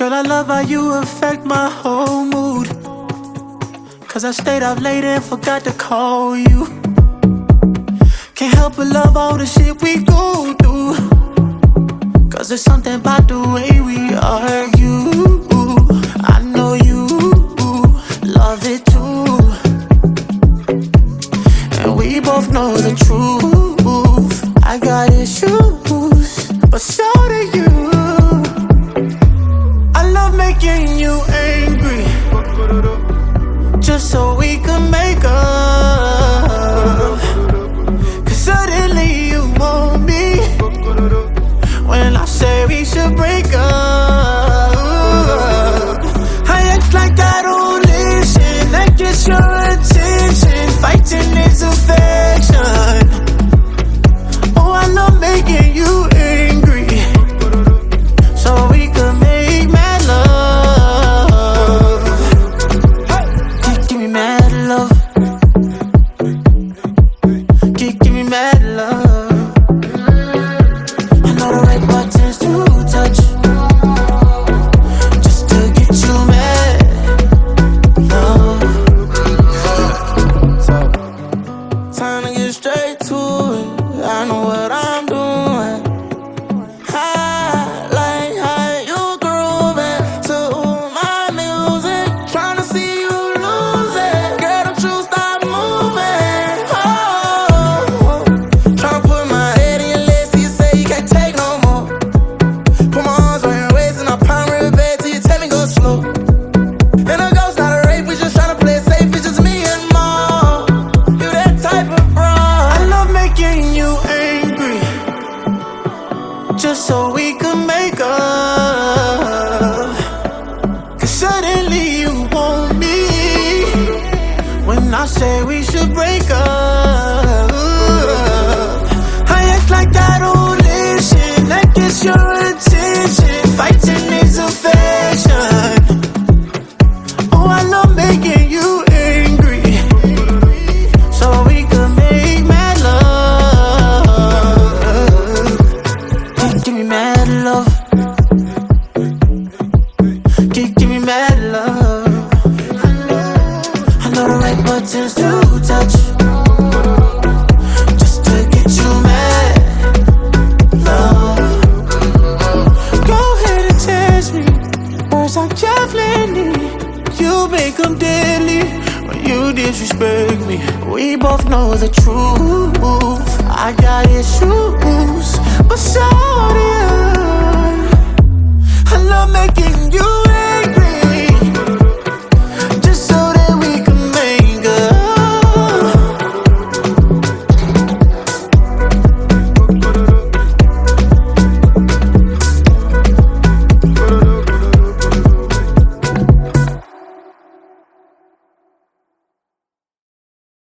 Girl, I love how you affect my whole mood. Cause I stayed up late and forgot to call you. Can't help but love all the shit we go through. Cause there's something about the way we argue. I know you love it too. And we both know the truth. I got issues, but so do you. I love making you angry, just so we can make up. Cause suddenly you want me when I say we should break up. I act like I don't listen, that gets your attention. Fighting is affection. Oh, I love making you angry, so we can make mad love. Give me mad love. Give me mad love. I know the right buttons to touch, just to get you mad love. Time to get straight to it. I know what I'm doing. I like how you grooving to my music. Tryna see you lose it. Girl, don't you stop moving. Oh, tryna put my head in your legs till you say you can't take no more. Put my arms around your waist and I pound real bad till you tell me go slow. And a ghost, not a rape, we just tryna play it safe. It's just me and more. You that type of bro. I love making you angry, just so we can make up. Cause suddenly you want me when I say we should break up. I act like I don't listen, that gets your attention. Fighting is affection. Oh, I love making you angry, so we can make mad love. Give me mad love. Give me mad love. I know the right buttons to touch, just to get you mad love. Go ahead and test me. Words are javelin. You make them deadly when you disrespect me. We both know the truth. I got issues, but so do you.